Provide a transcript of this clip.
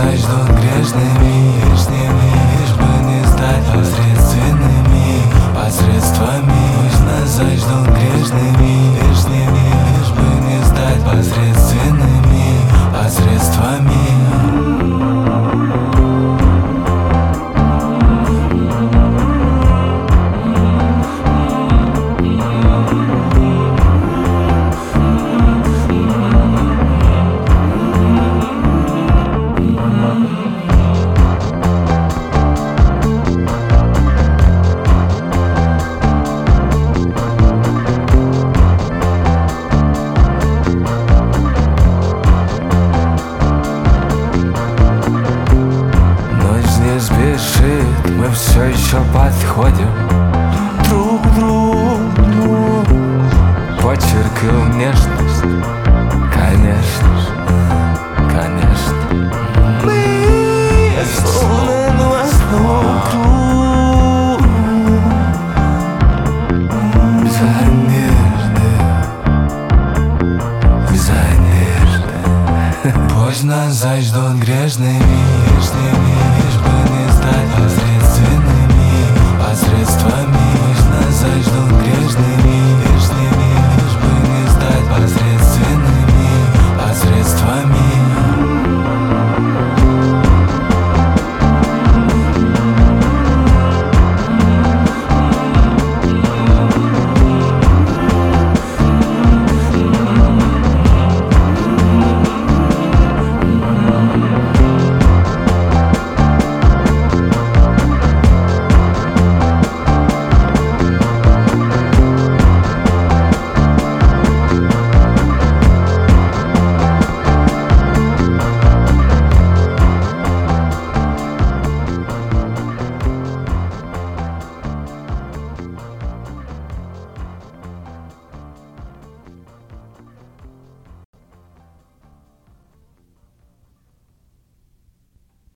ждут грешными, лишь бы не стать посредственными, посредствами. Пусть нас сочтут грешными, лишь бы не стать посредственными, посредствами. Мы все еще подходим друг к другу. Подчеркнул внешность, конечно же, конечно. Мы словно новостной круг, без надежды. Пусть нас заждут грешными, лишними.